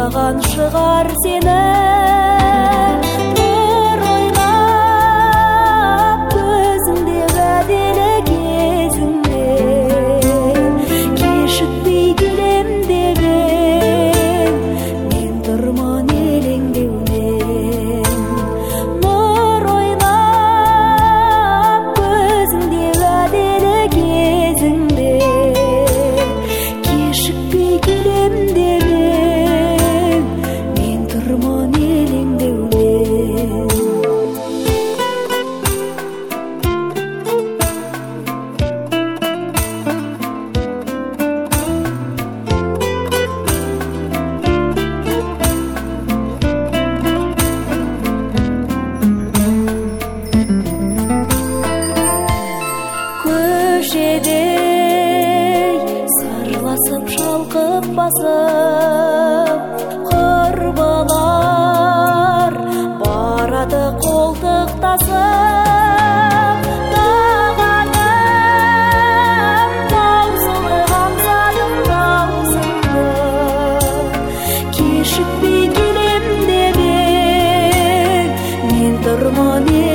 ойлаған шығар сені. Бір ойлап көзіңде уәделі кезіңде, кешікпей келем деп ең, мен тұрман елеңдеумен. Нұр ойнап көзіңде уәделі кезіңде, кешікпей келем деп ең, мен тұрман елеңдеумен. Көшеде сырласып шалқып басып, құрбылар барады қолтықтасып. Тағаным таусылы аңсадым даусыңды, кешікпей келем деп ең, мен тұрман